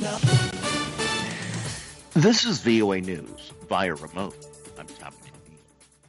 This is VOA News via remote. I'm Tommy T.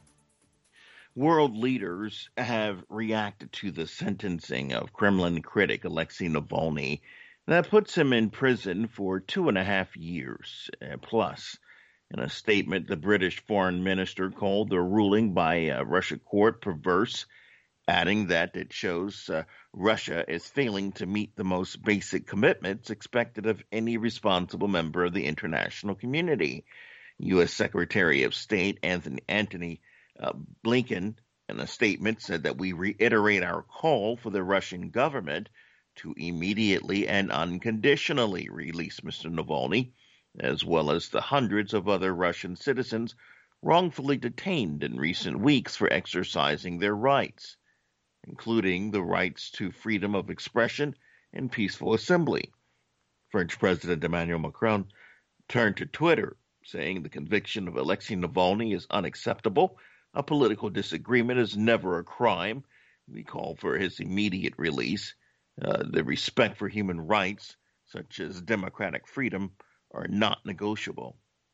World leaders have reacted to the sentencing of Kremlin critic Alexei Navalny that puts him in prison for 2.5 years plus. In a statement, the British foreign minister called the ruling by a Russia court perverse, adding that it shows Russia is failing to meet the most basic commitments expected of any responsible member of the international community. U.S. Secretary of State Antony Blinken, in a statement, said that we reiterate our call for the Russian government to immediately and unconditionally release Mr. Navalny, as well as the hundreds of other Russian citizens wrongfully detained in recent weeks for exercising their rights, including the rights to freedom of expression and peaceful assembly. French President Emmanuel Macron turned to Twitter, saying the conviction of Alexei Navalny is unacceptable. A political disagreement is never a crime. We call for his immediate release. The respect for human rights, such as democratic freedom, are not negotiable.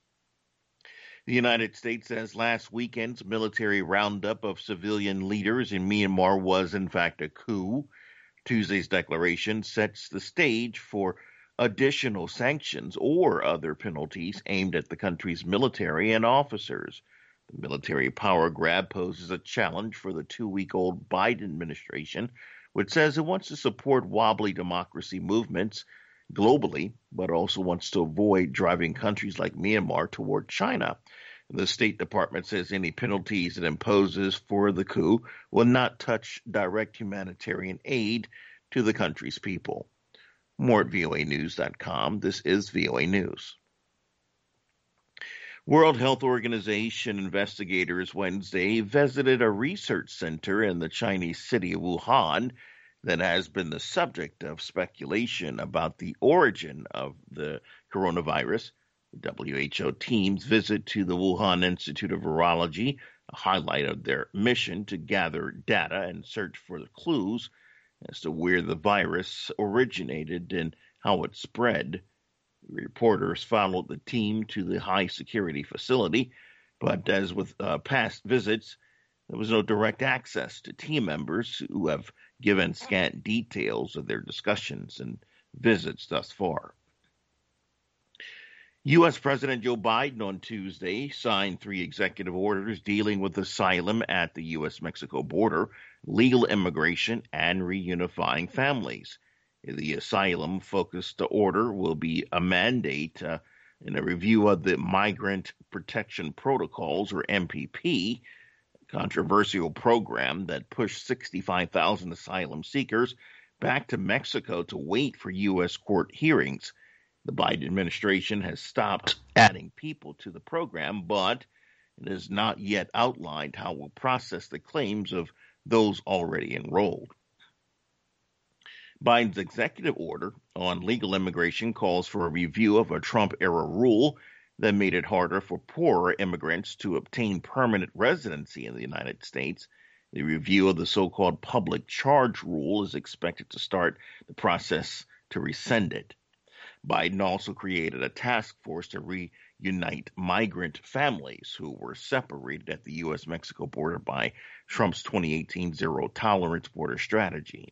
The United States says last weekend's military roundup of civilian leaders in Myanmar was, in fact, a coup. Tuesday's declaration sets the stage for additional sanctions or other penalties aimed at the country's military and officers. The military power grab poses a challenge for the 2-week-old Biden administration, which says it wants to support wobbly democracy movements globally, but also wants to avoid driving countries like Myanmar toward China. The State Department says any penalties it imposes for the coup will not touch direct humanitarian aid to the country's people. More at voanews.com. This is VOA News. World Health Organization investigators Wednesday visited a research center in the Chinese city of Wuhan that has been the subject of speculation about the origin of the coronavirus. The WHO team's visit to the Wuhan Institute of Virology, a highlight of their mission to gather data and search for the clues as to where the virus originated and how it spread. Reporters followed the team to the high-security facility, but as with past visits, there was no direct access to team members who have given scant details of their discussions and visits thus far. U.S. President Joe Biden on Tuesday signed 3 executive orders dealing with asylum at the U.S.-Mexico border, legal immigration, and reunifying families. The asylum-focused order will be a mandate in a review of the Migrant Protection Protocols, or MPP, controversial program that pushed 65,000 asylum seekers back to Mexico to wait for U.S. court hearings. The Biden administration has stopped adding people to the program, but it has not yet outlined how it will process the claims of those already enrolled. Biden's executive order on legal immigration calls for a review of a Trump-era rule that made it harder for poorer immigrants to obtain permanent residency in the United States. The review of the so-called public charge rule is expected to start the process to rescind it. Biden also created a task force to reunite migrant families who were separated at the U.S.-Mexico border by Trump's 2018 zero-tolerance border strategy.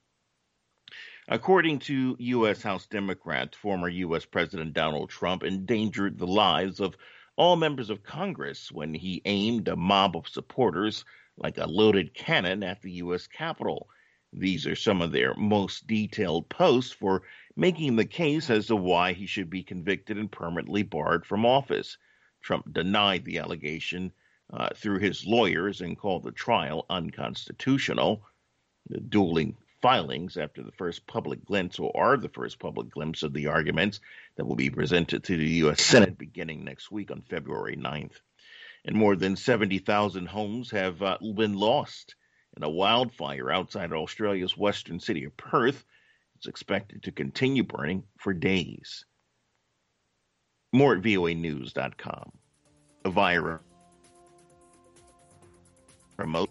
According to U.S. House Democrats, former U.S. President Donald Trump endangered the lives of all members of Congress when he aimed a mob of supporters like a loaded cannon at the U.S. Capitol. These are some of their most detailed posts for making the case as to why he should be convicted and permanently barred from office. Trump denied the allegation through his lawyers and called the trial unconstitutional. The dueling filings after the first public glimpse, or are the first public glimpse of the arguments that will be presented to the U.S. Senate beginning next week on February 9th. And more than 70,000 homes have been lost in a wildfire outside Australia's western city of Perth. It's expected to continue burning for days. More at voanews.com. Via remote.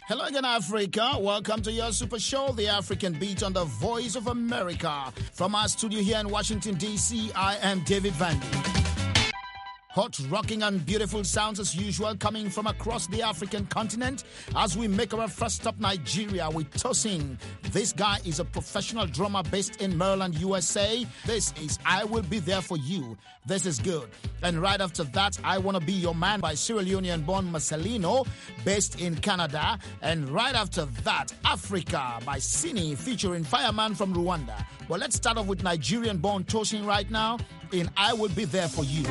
Hello again, Africa. Welcome to your super show, The African Beat on the Voice of America. From our studio here in Washington, D.C., I am David Vandy. Hot, rocking, and beautiful sounds as usual coming from across the African continent as we make our first stop Nigeria with Tosin. This guy is a professional drummer based in Maryland, USA. This is I Will Be There For You. This is good. And right after that, I Wanna Be Your Man by Sierra Leonean-born Marcelino, based in Canada. And right after that, Africa by Sini featuring Fireman from Rwanda. Well, let's start off with Nigerian-born Tosin right now in I Will Be There For You.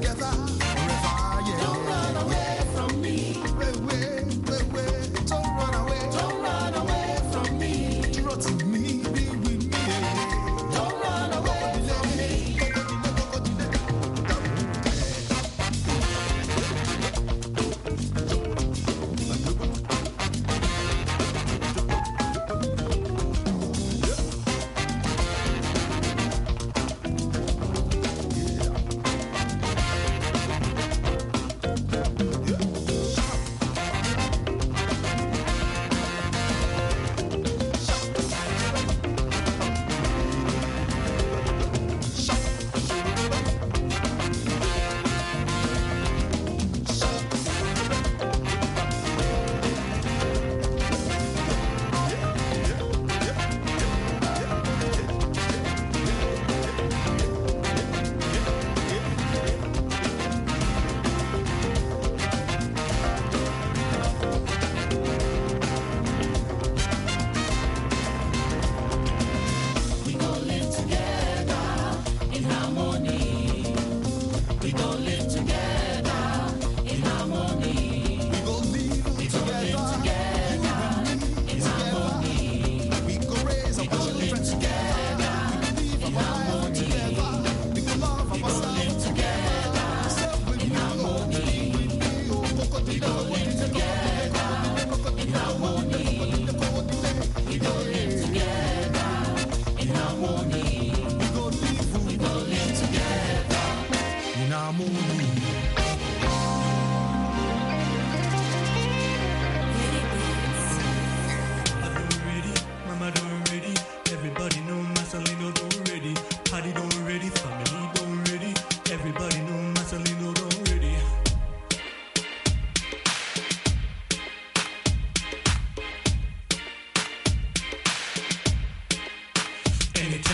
Don't run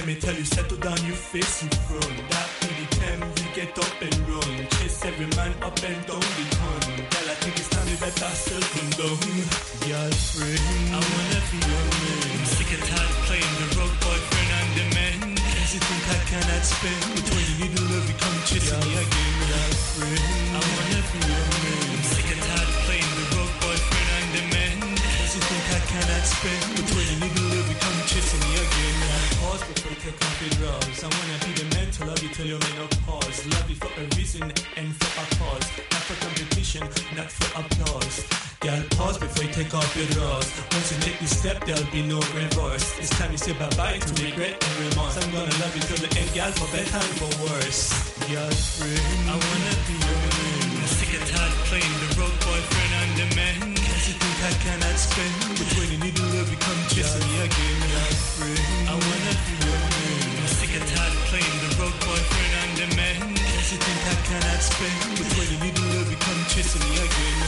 me tell you, settle down, you face in front. That be the time we get up and run. Chase every man up and down the con. Girl, I think it's time we better settle down. Girlfriend, I wanna be your man. I'm sick and tired of playing the road boyfriend and the man. Cause you think I cannot spend, but when you need the love, you come chasing me again. Girlfriend, I wanna be your man. I'm sick and tired of playing the road boyfriend and the man. Cause you think I cannot spend, but when you need the love, you come chasing me again. Pause before you take off your drawers. I wanna be the man to love you till you menopause. Love you for a reason and for a cause. Not for competition, not for applause. Girl, pause before you take off your drawers. Once you take this step, there'll be no reverse. It's time you say bye-bye to regret and remorse. I'm gonna love you till the end, girl, for better and for worse. Girlfriend, I wanna be your man. I'm sick and tired of playing the road boyfriend and the man. Cause you think I cannot spend, but when you need the love, you come chasing me again. Girlfriend, I wanna be your man. I'm sick and tired of playing the road boyfriend and the man. Cause you think I cannot spend, but when you need the love, you come chasing me again.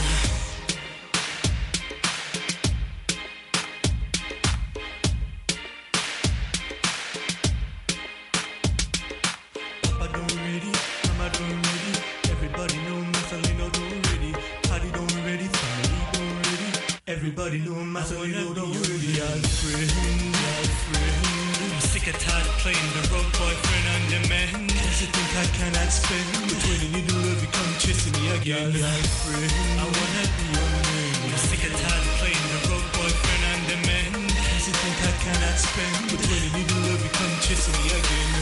Everybody know Marcelino don't ready. Girlfriend, I'm sick and tired of playing the road boyfriend and the man. Cause you think I cannot spend, but when you need the love, you come chasing me again. Girlfriend, I wanna be your man. I'm sick and tired of playing the road boyfriend and the man. Cause you think I cannot spend, but when you need the love, you come chasing me again.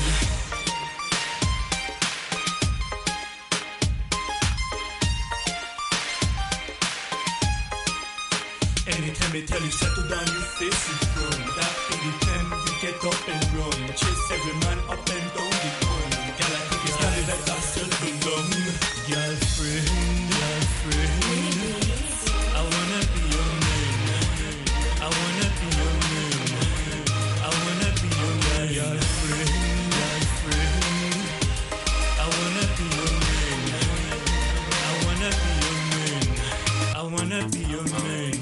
Anytime they tell you settle down, you face it from. That be the time you get up and run. Chase every man up and down the gun. Girl, I think it's time you better settle down. Girlfriend, I wanna be your man. I wanna be your man. I wanna be your man. Girlfriend, I wanna be your man. I wanna be your man. I wanna be your man.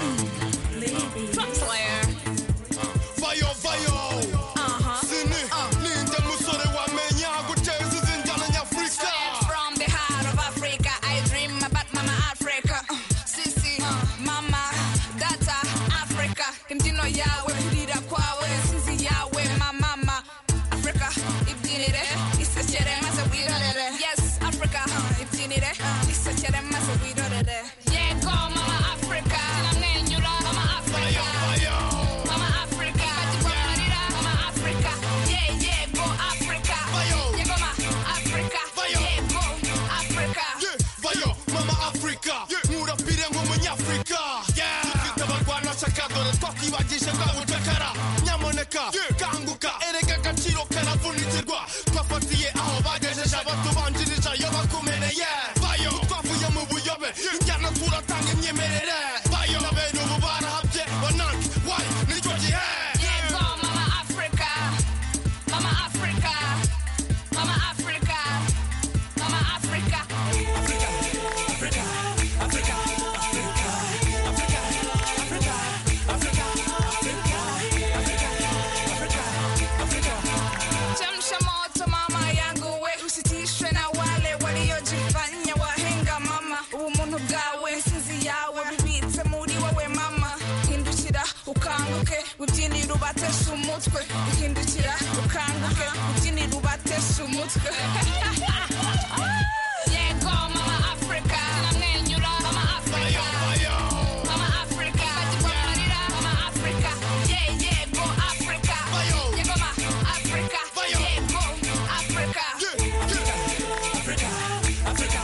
Kanguka, erega gaciro karavunitirwa twafatiye aho bagejeje abatubanjirije ayo bakumene bayo twavuye mu buyobe injyana turatanga imyemerere bayo nabene ubu barahabye banange wayi nicyo gihe yego mama Africa mama Africa mama Africa mama Africa Africa Africa Africa ubyinira ubatesha umutwe uhindukira ukanguke ubyinira ubatesha umutwe yego mama Africa namwenyura mama Africa mama Africa bagipamarira mama Africa yego Africa yego mama Africa yego Africa Africa Africa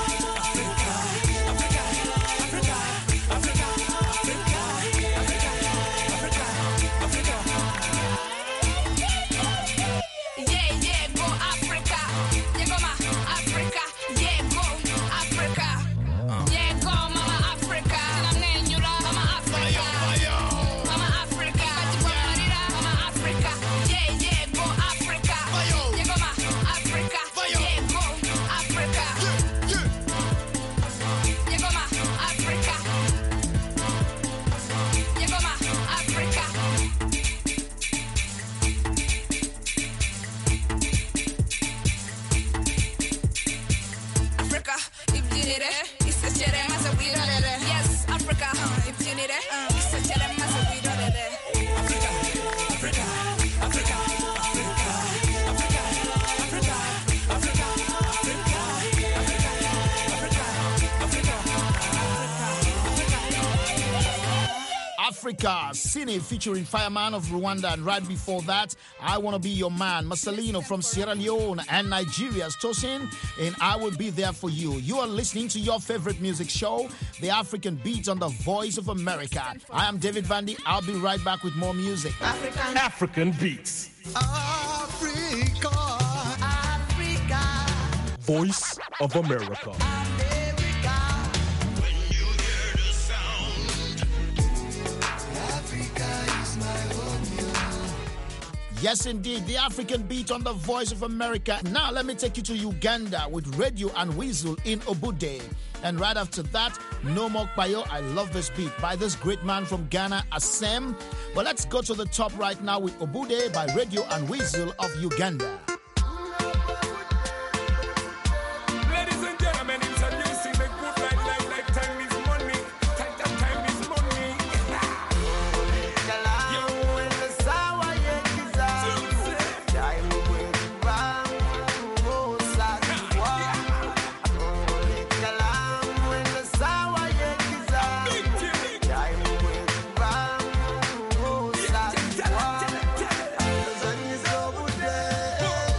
Africa, yeah, go Africa, yeah, go ma. Africa, Cine featuring Fireman of Rwanda, and right before that, I Wanna Be Your Man, Marcelino from Sierra Leone, and Nigeria's Tosin, and I Will Be There For You. You are listening to your favorite music show, The African Beat on the Voice of America. I am David Vandy. I'll be right back with more music. African Beats. Africa. Voice of America. When you hear the sound, Africa is my home. Yes, indeed, the African Beat on the Voice of America. Now, let me take you to Uganda with Radio and Weasel in Obude. And right after that, No More Payo, I Love This Beat by this great man from Ghana, Asem. But let's go to the top right now with Obude by Radio and Weasel of Uganda. Ladies and gentlemen, introducing the good like time is money. Time is money. Yo, when the sour yekiza, time will run. Oh, Sakiwa. When the sour yekiza, time will run. Oh, Sakiwa. The sun is over there.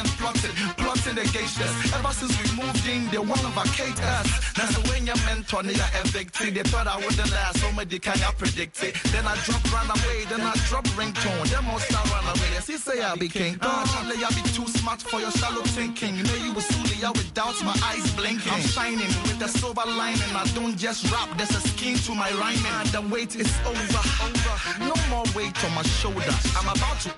and plotting the geishas. Ever since we moved in, they want to vacate us. Now so when your mentor need a evicted, they thought I wouldn't last, so many can I predict it. Then I drop run away, then I drop ringtone. Them all start run away. Yes, he say I be king. Charlie, I be too smart for your shallow thinking. You know you was Suli, I without my eyes blinking. I'm shining with the silver lining. I don't just rap, there's a scheme to my rhyming. The wait is over. No more weight on my shoulder. I'm about to.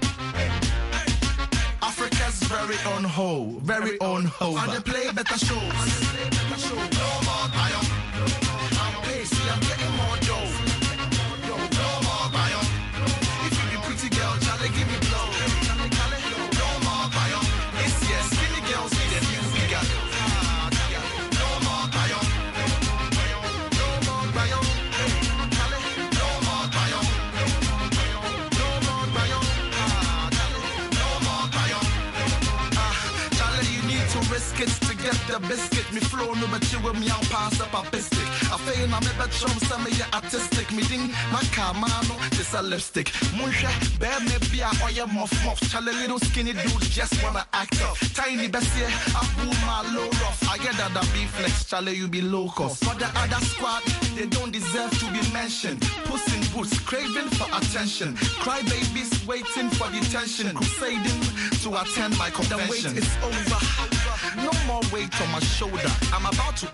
Africa's very on hold, very on hold. And they play better shows. No more biome. I'm pacey, I'm getting more dough. No more biome. If you be pretty girl, Charlie, give me blow. No more biome. It's yes, skinny girls need a new figure. No more biome. No more biome. No more biome. No more biome. No more biome. Charlie, you need to risk it to get the biscuit. Me flow no but you with me I'll pass up a biscuit. I feel I'm a bit chum some me artistic. Me ding my camano, this a lipstick. Munsha, bear me be a oya muff. Charlie little skinny dudes just wanna act up. Tiny Bessie, I pull my low rough. I get that be flex, Charlie you be low cost. For the other squad, they don't deserve to be mentioned. Puss in boots, craving for attention. Cry babies waiting for detention. Crusading to attend my convention. The wait is over. No more weight on my shoulder. I'm about to.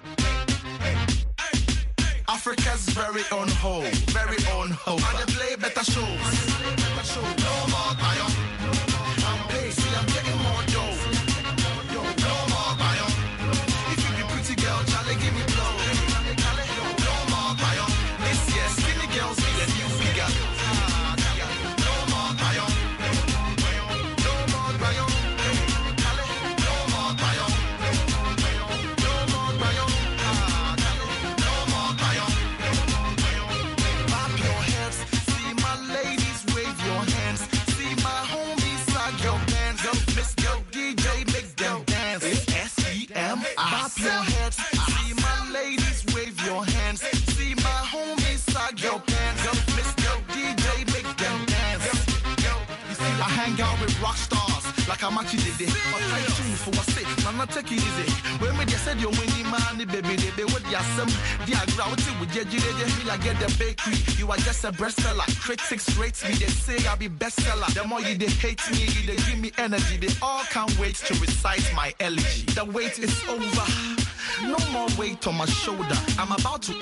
Africa's very on hold, very on hold. And they play better shows. No more biome. I'm pacey, I'm getting more dough. No more biome. If you be pretty girl, Charlie, give me blow. No more biome. This year, skinny girls need a new figure. No more biome. No more biome. No more biome. No more biome. No more biome. Clap your hands, see my ladies wave your hands, see my homies sag your bands, Miss Girl DJ make them dance. It's SEM. Clap your hands, see my ladies wave your hands, see my homies sag your bands, Miss Girl DJ make them dance. You see, I hang out with rock stars like I'm actually did it. But I tune for what's it, man, I take it easy. When me just said you're winning money, baby, they what you some. They are grouty with you, me, I get the bakery. You are just a bestseller. Critics rate me, they say I'll be bestseller. The more you they hate me, they give me energy. They all can't wait to recite my elegy. The wait is over. No more weight on my shoulder. I'm about to.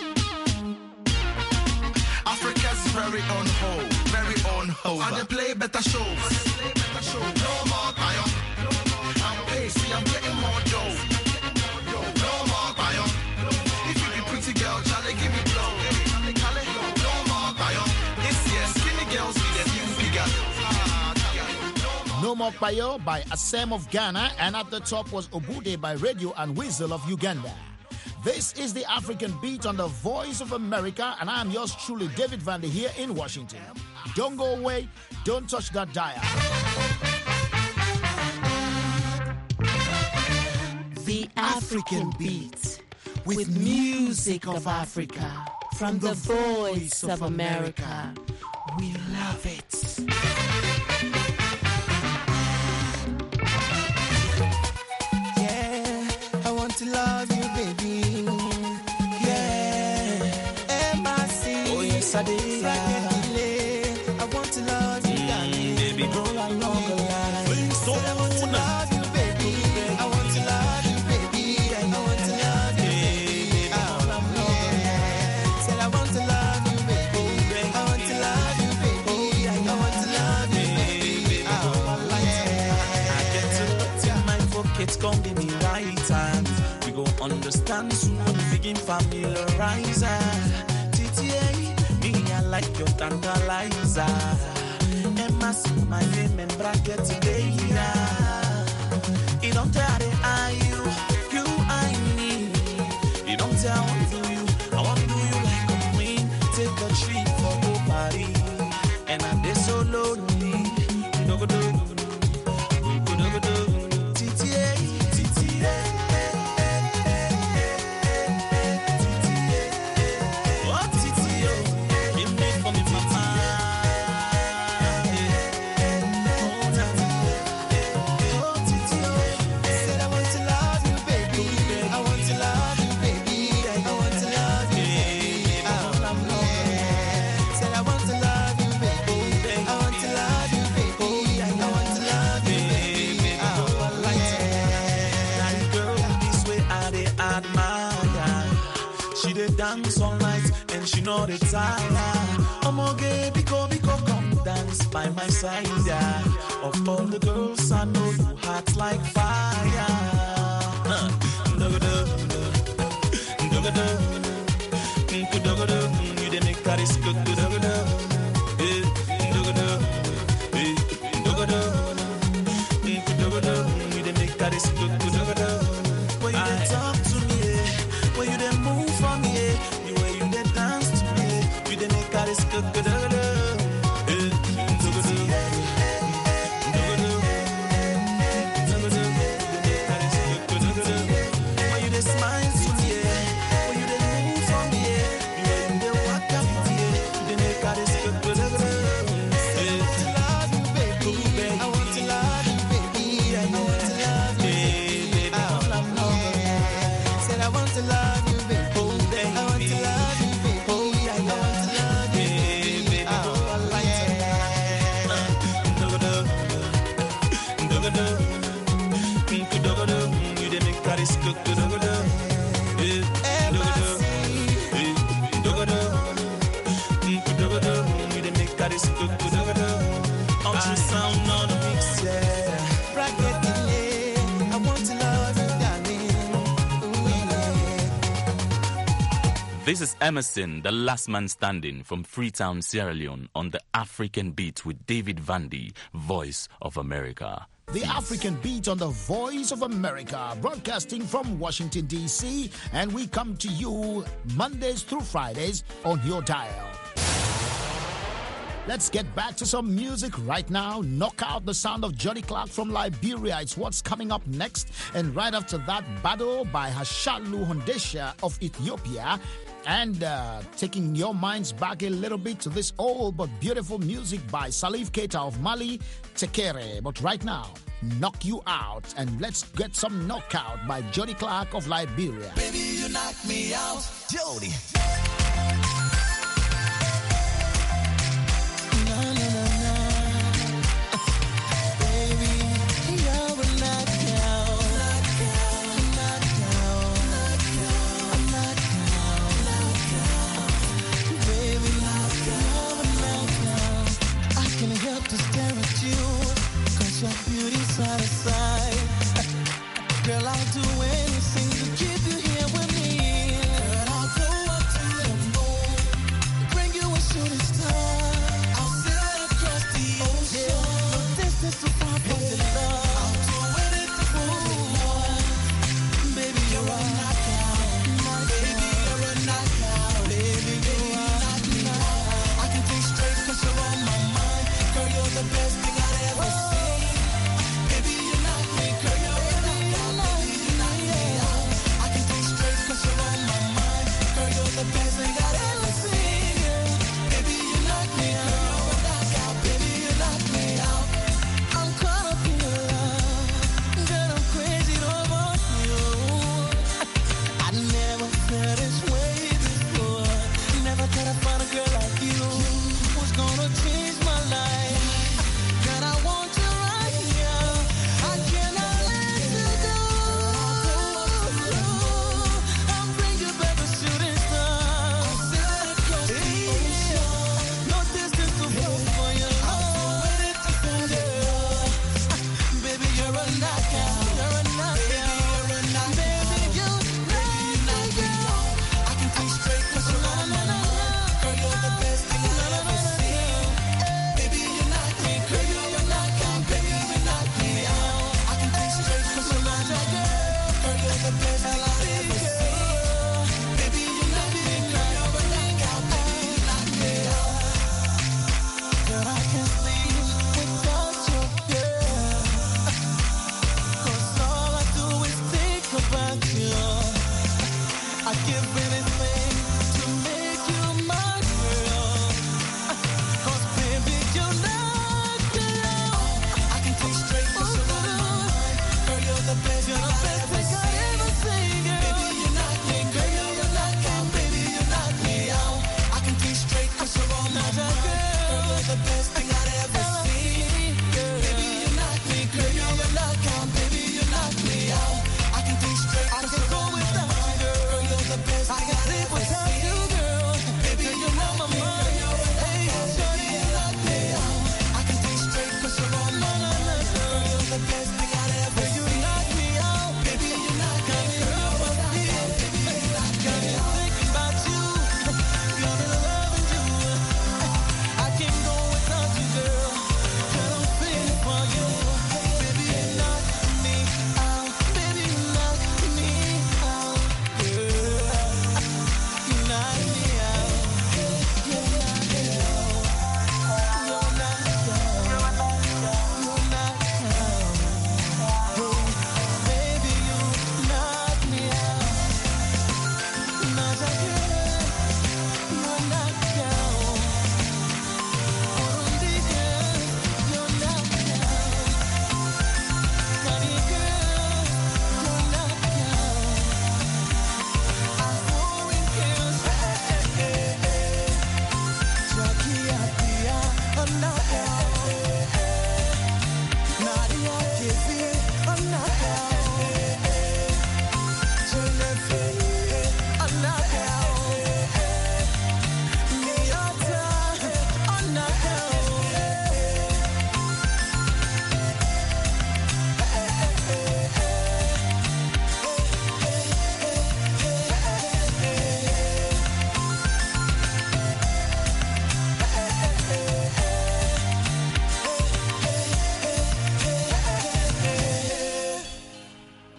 Africa's very on hold, very on hold. And they play better shows. No more biome. I'm pacey, I'm getting more dough. No more biome. If you be pretty girl, Charlie, give me blow. No more biome. This year, skinny girls need a new figure. No More Payo by Asem of Ghana, and at the top was Obude by Radio and Weasel of Uganda. This is the African Beat on the Voice of America, and I'm yours truly, David Vandy, here in Washington. Don't go away, don't touch that dial. The African Beat, with music of Africa, from the Voice of America. We love it. Yeah, I want to love you, baby. Yeah, M.I.C. Oh, yes, I did. I want to love you, darling. Baby, girl, I know the line. I want to love you, baby. I want to love you, baby. I want to love you, baby. Said I want to love you, baby. I want to love you, baby. I want to love you, baby. I get to put in my pockets, come give me right time. We go understand soon when we begin familiarize. TTA, me, I like your tantalizer. Emma, see my name and bracket today. It don't tell the I you I need. It don't tell I want to you. I want to do you like a queen. Take a treat for the party. And I'm there so lonely. TTA, TTA. Oh, TTA. Give me for me, mama. Oh, admire. She dey dance all night and she know the tire. Omoge, biko, come dance by my side. Yeah. Of all the girls, I know you hot like fire. You dey make that is good. You dey make that is good. When you dey talk to me, when you dey move for me, the way you dey dance to me, you dey make that is good. This is Emerson, the last man standing from Freetown, Sierra Leone, on the African Beat with David Vandy, Voice of America. The African Beat on the Voice of America, broadcasting from Washington, D.C., and we come to you Mondays through Fridays on your dial. Let's get back to some music right now. Knock out the sound of Johnny Clark from Liberia. It's what's coming up next. And right after that, Battle by Hashalu Hondesha of Ethiopia. And taking your minds back a little bit to this old but beautiful music by Salif Keita of Mali, Tekere. But right now, Knock You Out. And let's get some Knockout by Johnny Clark of Liberia. Baby, you knock me out, Jody. Your beauty's out of sight. Girl, I'll do anything to keep you here with me. Girl, I'll go up to the moon, bring you a shooting star. I'll sail across the ocean. No distance too far from the love. I'll do anything for you. Baby, you're a knockout. Baby, you're a knockout. Baby, you knock me out. I can think straight 'cause you're on my mind. Girl, you're the best thing I've ever seen. The best thing I've ever seen. Baby, you knock me out. Baby, you knock me out. I'm caught up in your love. Girl, I'm crazy over you. I never felt this way before. Never thought I'd find a girl like you who's gonna change my life. Girl, I want you right here. I cannot let you go. I'll bring you back a shooting star. You're the best thing I've ever seen.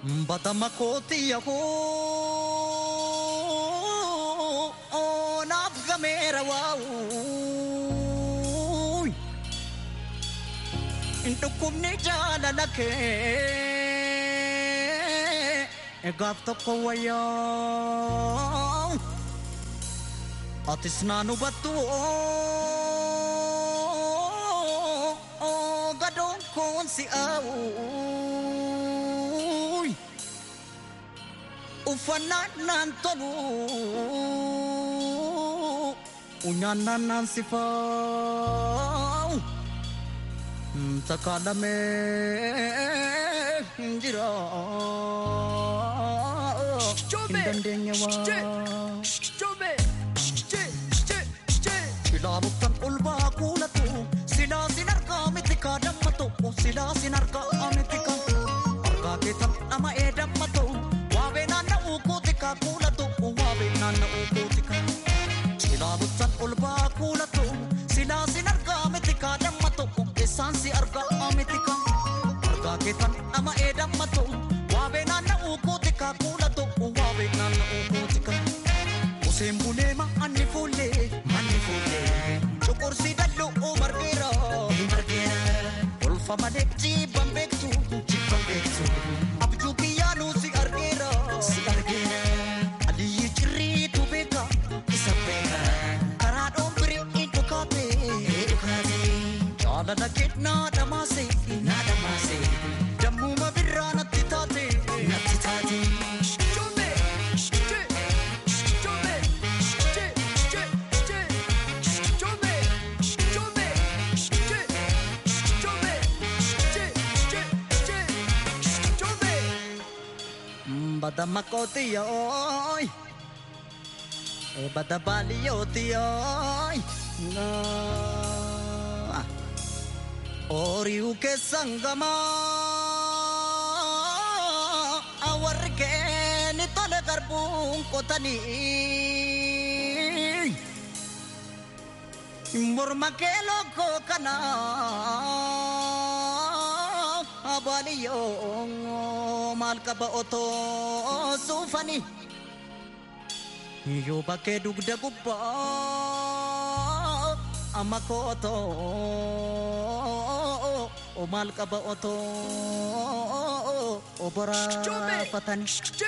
Batamakoti yaho nafgamera wow intukumni jala lake egaf tokko waya atisnanu battu gadon kon si au ufanan tolu unyanan sifau takadame jira indandenya wa sila bukan ulba kulatu sila sinarka mitika dammato sila sinarka mitika arka ketam ama edammato wabenana ukutika kulatu wabenana ukutika sila bukan ulba kulatu sila sinarka mitika dammato esansi arka mitika arka ketam ama edammato wabenana ukutika kulatu wabenana ukutika usembulema anifule kursi dallo margera ulfa male chibambektu abju kiyanu si argera ali chiri tu beka isabeka karado bri indukate chala naketna damase dammu mabirana titate Badamakoti yoy badabali yoti yoy oriu ke sangama awar ke ni tole garbun kotani murma ke loko kana abaliyo malka ba oto sufani yo bake dugda gubba amako oto o malka ba oto obara patani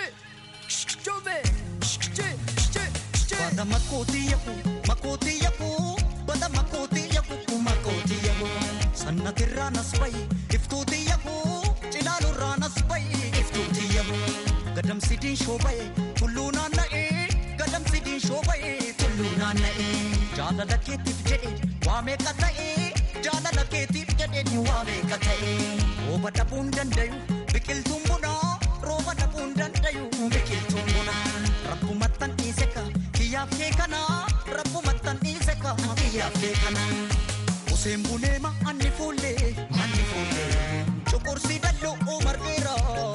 pada makoti yaku pada makoti yaku sanna kiranas pai iftuti yaku cilalu ranas pai iftuti yaku gadam sidin shobai kulluna nae gadam sidin shobai kulluna nae jala laketif jede wame katae jala laketif jede wame katae roba tapun dandayu bikil tumbuna roba tapun dandayu bikil tumbuna rabbu matan iseka kiyaf ke kana rabbu matan iseka kiyaf ke kana usembulema anifule chokursi dallo margera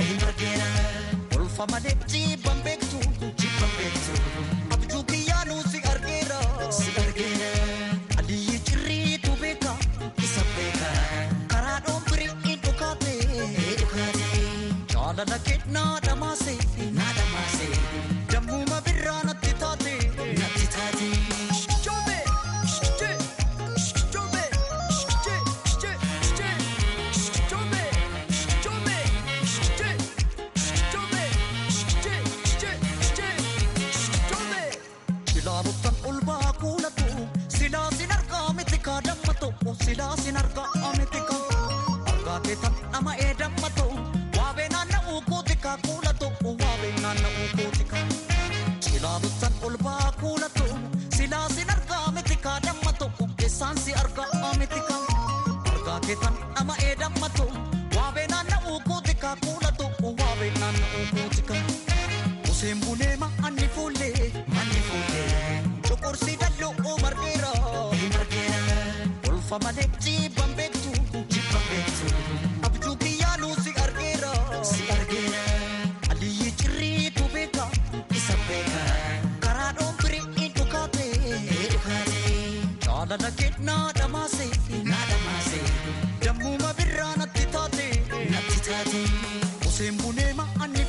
ulfa male chibambektu abju kiyanu si argera ali chiri tu beka isabeka karado bri indukate chala naketna damase dammu mabirana titate sila sinarka amitika arka ketam ama edammato wabenana ukutika kulato wabenana ukutika sila butan ulba kulato sila sinarka amitika dammato esansi arka amitika arka ketam ama edammato wabenana ukutika kulato wabenana ukutika usembulema anifule chokursi dallo margera famale chibambektu abju kiyanu si argera ali chiri tu beka isabeka karado bri indukate chala naketna damase dammu mabirana titate usembulema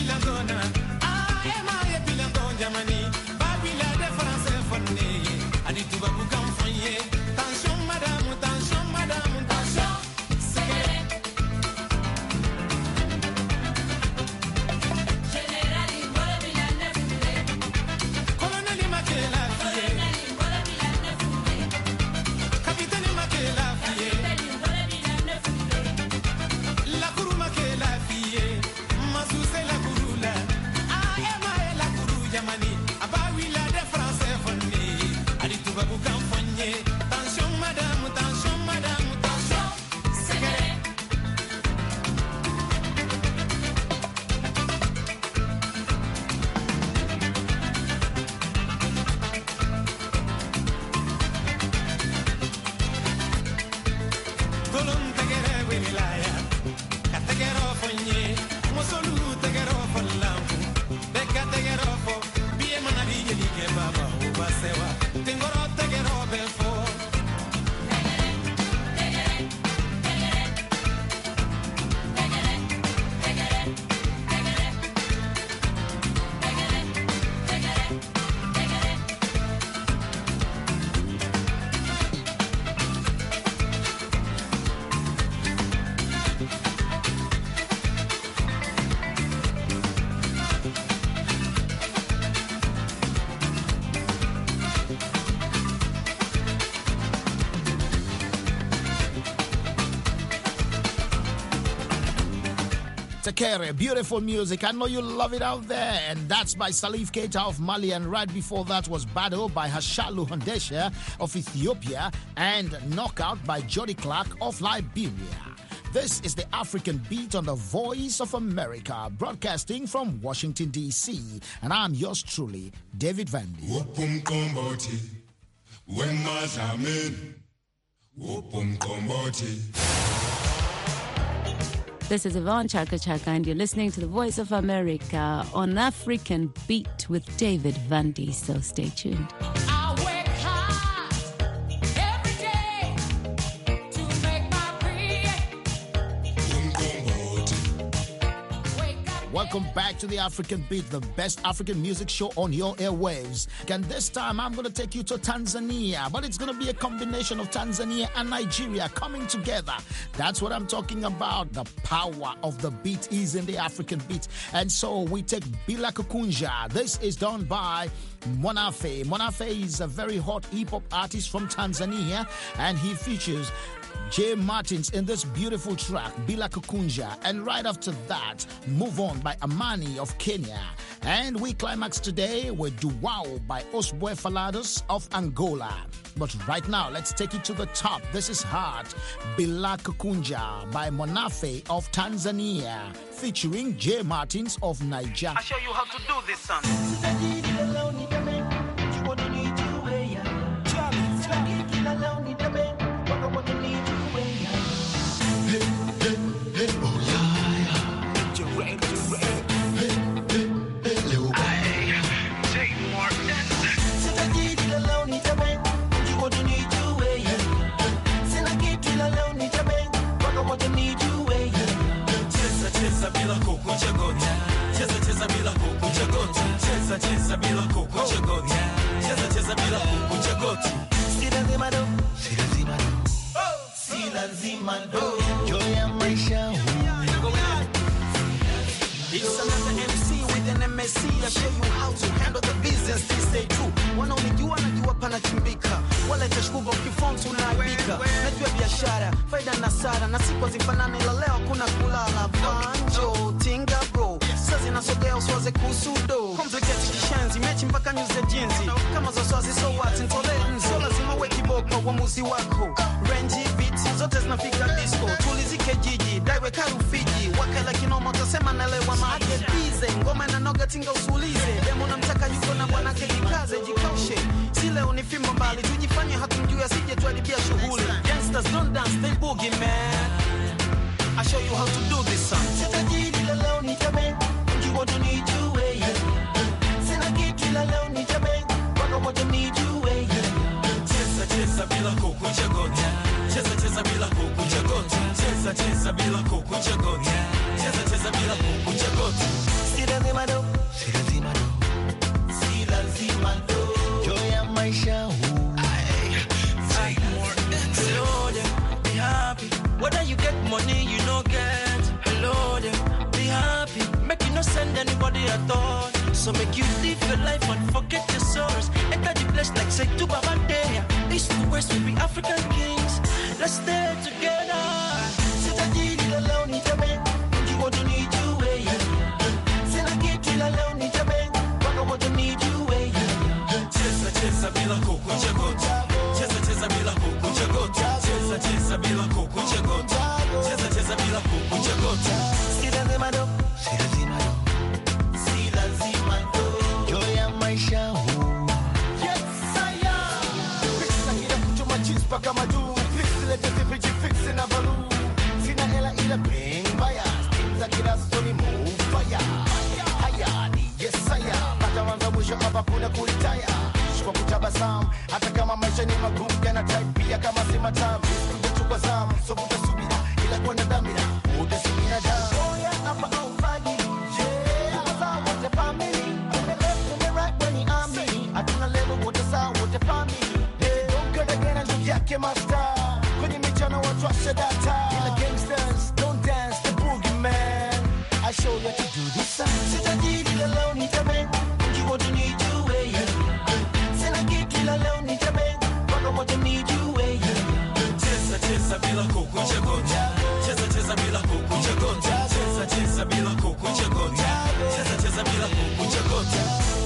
Tekere, beautiful music. I know you love it out there. And that's by Salif Keita of Mali. And right before that was Bado by Hashalu Handesha of Ethiopia. And Knockout by Jody Clark of Liberia. This is the African Beat on the Voice of America, broadcasting from Washington, D.C. And I'm yours truly, David Vandy. This is Yvonne Chaka Chaka, and you're listening to the Voice of America on African Beat with David Vandy. So stay tuned. Welcome back to the African Beat, the best African music show on your airwaves. And this time I'm going to take you to Tanzania, but it's going to be a combination of Tanzania and Nigeria coming together. That's what I'm talking about. The power of the beat is in the African beat. And so we take Bila Kukunja. This is done by Monafe. Monafe is a very hot hip-hop artist from Tanzania, and he features Jay Martins in this beautiful track, Bila Kukunja. And right after that, Move On by Amani of Kenya. And we climax today with Duwao by Osboy Falados of Angola. But right now, let's take it to the top. This is Heart, Bila Kukunja by Monafe of Tanzania, featuring Jay Martins of Nigeria. I'll show you how to do this, son. Cheza bila kukunja goti. Cheza bila kukunja goti. Si lazima do. Si lazima do. Joy ya maisha. It's another MC with an MSc. I show you how to handle the business. Please stay true. Wanaonijua najua panachimbika. Wala itashukuba ukiform tunaibika. Najua biashara, faida na sara. Na siku zifanane ila leo kuna kulala. Banjo, tinga bro. Sasa zinasogea uswaze kusudo. Complicated kishenzi, mechi mpaka news ya jinzi. Kama za swazi so what, ntole nzo. Lazima we kiboko uamuzi wako. Range beats, zote zinafika disco. Tulizike jiji, daiwe karufiji. Wakala kinoma utasema nalewa maage bize. Ngoma inanoga tinga usulize. Demo na mtaka yuko na bwanake jikaze, jikaushe. Si leo ni fimbo mbali, tujifanye hatumjui asije tuadibia shughuli. Gangsters don't dance, they boogie man. I'll show you how to do this song. Sitajiri la leo ni jabe. What you need to weigh. Sina kitu ila leo ni jabe. What you need to weigh. Cheza bila kukunja goti. Cheza bila kukunja goti. Cheza bila kukunja goti. Cheza bila kukunja goti. Si zima do, sila zima do, sila zima do. Joy ya maisha huu. Take more hello there, be happy. Whether you get money, you no get. Hello there, be happy. Make you no send anybody at all. So make you live your life and forget your sorrows. Enter the place like say to Baba Deya. East to west we be African kings. Let's stay together. Sitajiri leo nitabe, mji wote nijue. Sina kitu leo nitabe, mpaka wote nijue. Cheza cheza bila kukunja gota. Cheza cheza bila kukunja gota. Cheza cheza bila kukunja gota. Cheza cheza bila kukunja gota. Sila zima do, sila zima do, sila zima do. Joy ya maisha huu. Yes, I am. Fix na kila kucho majis paka madu. Fix let the fiji fix na balu. Sina hela ila bring baya. Za kila story move fire. Haya ni yes I am. Hata wanza mwisho hapa kuna kulitaya. Kwa kutabasamu hata kama maisha ni magumu yana type pia kama si matamu. Kuchukua zamu so utasubira ila kwa na dhamira utasubira damu. Oya hapa au fagi. Yeah, hapa wote family. On the left and the right when you are me. Hatuna level wote sawa wote family. Hey, don't get again and look yake master. Kwenye michana watu washa data. Ila gangsters don't dance the boogeyman. I show you to do this song. Sitajiri leo nitabe. Mji wote nijue. Sina kitu leo nitabe. Mpaka wote nijue. Cheza cheza bila kukunja gota. Cheza cheza bila kukunja gota. Cheza cheza bila kukunja gota. Cheza cheza bila kukunja gota.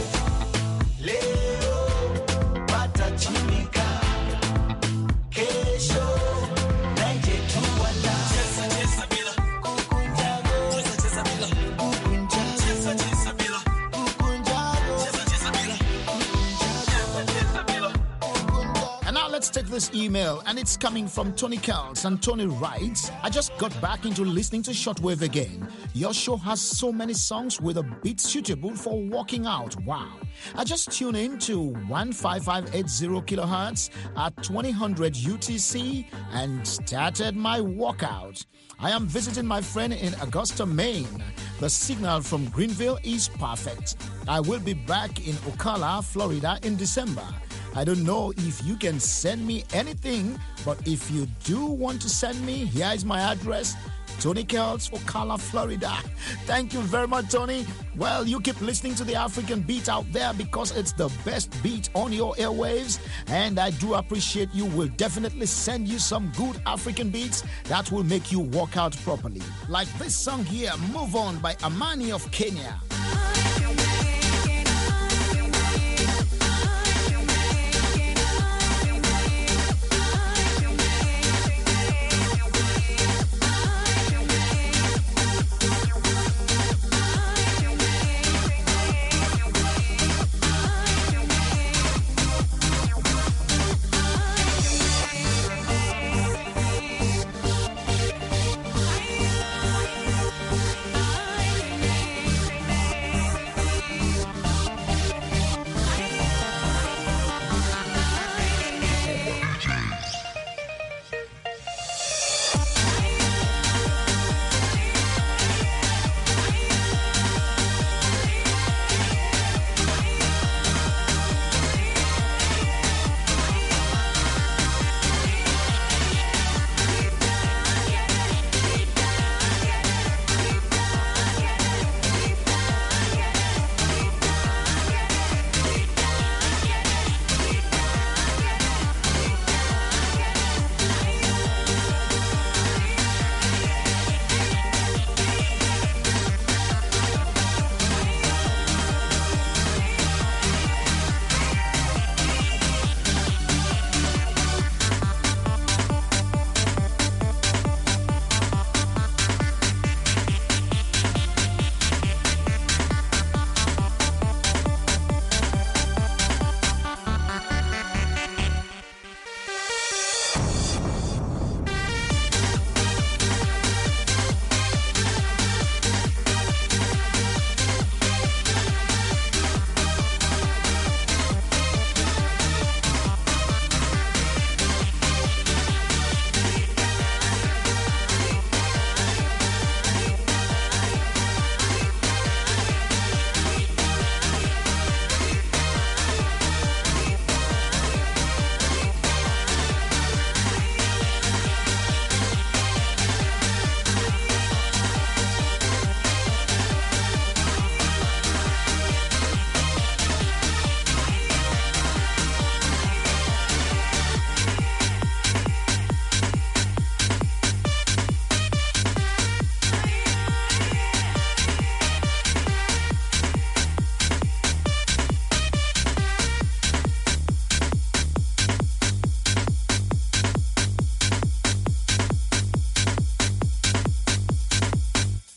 Leo patachinika. Kesho naje tuwala. Cheza cheza bila kukunja gota. Cheza cheza bila kukunja gota. Cheza cheza bila kukunja gota. Cheza cheza bila Cheza cheza bila And now let's take this email, and it's coming from Tony Kells. And Tony writes, I just got back into listening to Shortwave again. Your show has so many songs with a beat suitable for walking out. Wow. I just tuned in to 15580 kilohertz at 2000 UTC and started my walkout. I am visiting my friend in Augusta, Maine. The signal from Greenville is perfect. I will be back in Ocala, Florida in December. I don't know if you can send me anything, but if you do want to send me, here is my address. Tony Kells, Ocala, Florida. Thank you very much, Tony. Well, you keep listening to the African beat out there because it's the best beat on your airwaves. And I do appreciate you. Will definitely send you some good African beats that will make you walk out properly. Like this song here, Move On by Amani of Kenya.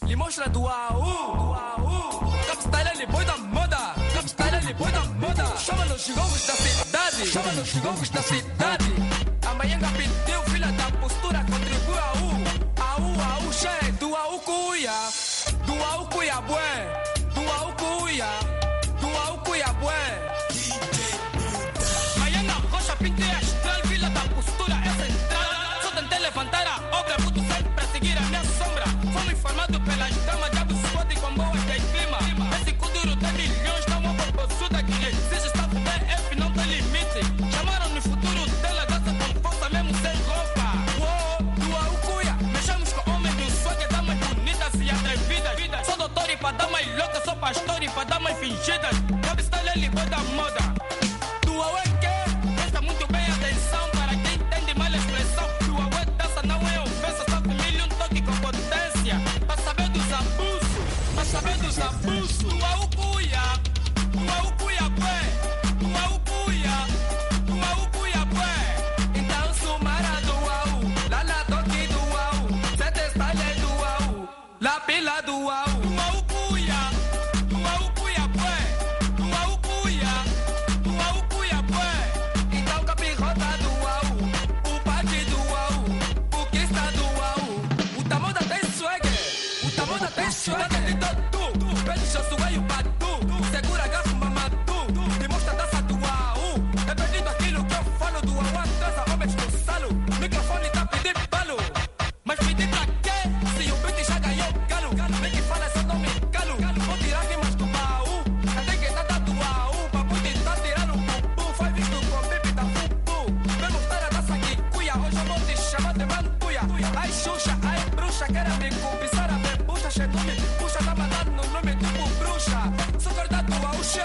lhe mostra do AU. Capstyle ele boi da moda, Capstyle ele boi da moda. Chama nos gongos da cidade, chama nos gongos da cidade. Amanhã pediu filha da postura, contribui AU, che, do AU cuia bué, do AU cuia bué. Amanhã na rocha pintei a estrela, filha da postura é central. Só tentei levantar a obra, puto sempre pra seguir a minha sombra. Fomos informados pelas damas, diabo squad com boas de clima. Esse kuduro tem milhões, dá uma borbosuda que lhe exige staff BF, não tem limite. Chamaram no futuro dela, dança com força mesmo sem roupa. Do AU cuia, mexemos com homens do swag, damas bonitas e atrevidas. Sou doutor e pra damas loucas, sou pastor e pra damas fingidas. Capstyle ele boi da moda. Do AU é que? Presta muito bem atenção para quem entende mal a expressão. Do AU é dança, não é ofensa, só com mil e um toque com potência. Pra saber dos abusos, pra saber dos abusos. Do AU cuia bué, do AU cuia bué. Então sumara do AU, lá na toque do AU, sete style do AU, lá pila do AU. Do AU cuia bué, do AU cuia bué. Então capirrota do AU, o parque do AU, o que está do AU. O tamoda tem swag, o tamoda tem swag. Tu, pede seu sueio pra tu, segura a garfo mamatu, demonstra a dança do AU. É pedindo aquilo que eu falo do AU, dança homens no salo. Microfone tá pedindo balo, mas pedir pra quê? Se o beat já ganhou galo, nem que fala seu nome calo. Vou tirar rimas do baú, até que nada do AU. Papo de tá tirando o bumbum, faz visto com bebê da fubu. Vem mostrar a dança que cuia, hoje eu vou te chamar de mantuia. Ai Xuxa, ai bruxa, quero me cobiçar a ver puxa, che nome, puxa tá mandando no nome tipo bruxa. Sou corda do AU, che.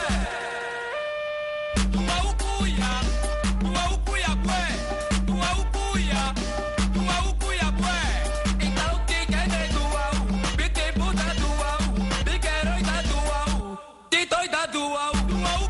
Do AU cuia bué, do AU cuia bué. Então quem é do AU, bique puta do AU, bique heroína do AU, que doida do AU. Do AU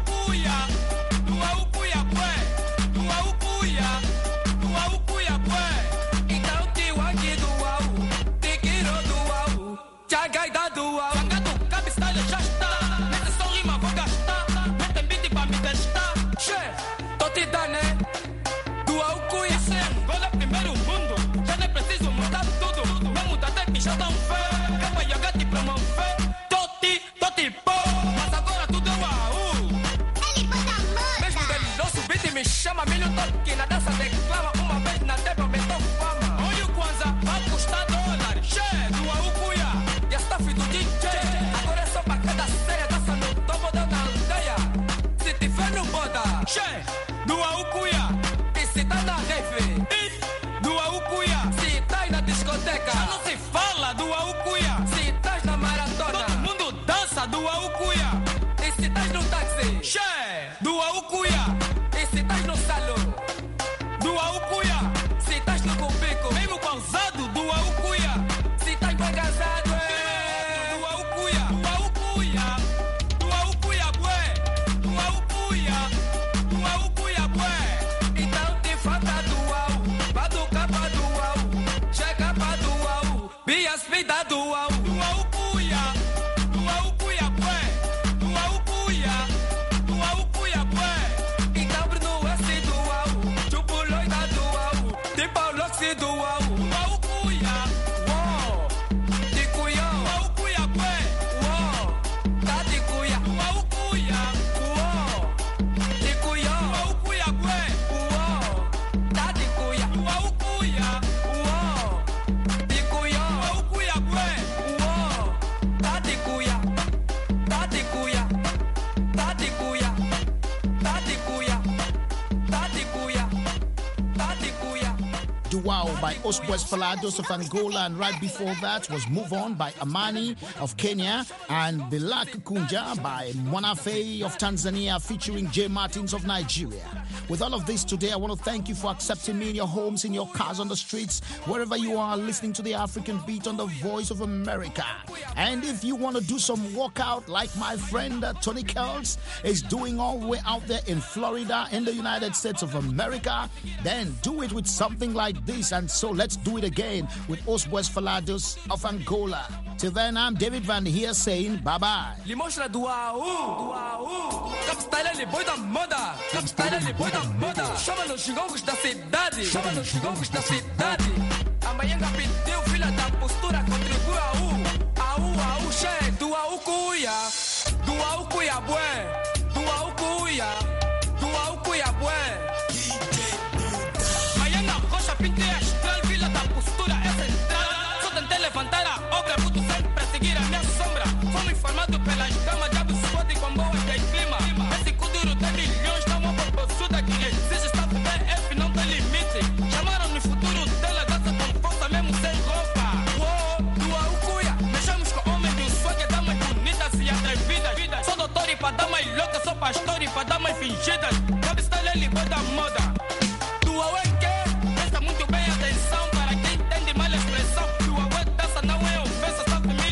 cuia bué, do AU cuia bué. Então que o aqui do AU, que quiro do AU, chagaida do AU. Chagado, Capstyle já está, nesse som rima vou gastar, metem beat pra me testar. Che, tô te dando, do AU cuia, se Angola é primeiro mundo, já nem preciso mudar tudo, não muda até que já dão fé, eu vou jogar te promover, tô te pô, mas agora tudo é o AU. Ele foi da moda. Mesmo veloso, o beat me chama, milho toque, na dança declama, uma vez na TV aumentou fama. Olha o Kwanza, vai custar dólares, che, do AU cuia, e a staff do DJ, agora é só pra cada série, dança no topo da aldeia, se tiver no boda, che, do AU cuia, e se tá na rave, do AU cuia, se tá aí na discoteca, já não se fala do AU cuia, se tá na maratona, todo mundo dança do AU cuia, e se tá no táxi, che, do AU cuia, e se tá no salão, do AU cuia, se tá no cubico, mesmo causado do AU cuia, se tá engasado, do AU cuia, do AU cuia, do AU cuia bué, do AU cuia bué. Então te falta do AU, vai do capa do AU, chega pra do AU, bias vida do AU. Do AU cuia bué, do AU cuia bué. Então Bruno S do AU, chupo loida do AU, tipo Loxi do AU. Do AU cuia, uou, de cuia, do AU cuia bué, uou, tá de cuia. Do AU cuia, uou, de cuia, do AU cuia bué, uou, tá de cuia. Do AU cuia, uou, de cuia, do AU cuia bué, uou, tá de cuia, tá de cuia, tá de cuia, tá de cuia, tá de cuia, tá de cuia. Duao by Osboys Falados of Angola, and right before that was Move On by Amani of Kenya, and Bilak Kunja by Mwanafe of Tanzania featuring J Martins of Nigeria. With all of this today, I want to thank you for accepting me in your homes, in your cars, on the streets, wherever you are listening to the African Beat on the Voice of America. And if you want to do some workout like my friend Tony Kells is doing all the way out there in Florida in the United States of America, then do it with something like this peace, and so let's do it again with Os Boys Falados of Angola. Till then, I'm David Van here saying bye-bye. Limostra do AU. Capitalele, boi da moda. Capitalele, boi da moda. Chama nos xingongos da cidade. Chama nos xingongos da cidade. Amanhã pediu, filha da postura, contribui AU, che. Do AU cuia. Do AU cuia, bué. Do AU cuia. Do AU cuia, bué. Amanhã na rocha, pintei a estrela, filha da postura, é central. Só tentei levantar a obra, puto sempre seguir a minha sombra. Fomos informados pelas damas, diabo squad com boa de clima. Esse Kuduro tem milhões, dá uma propossuda que exige estar PF, não tem limite. Chamaram no futuro dela, dança com força mesmo sem roupa. Do Aucuia, mexemos com homens do swag, damas bonitas e atrevidas. Sou doutor e pra damas loucas, sou pastor e pra damas fingidas. Cabe está ali, boi da moda.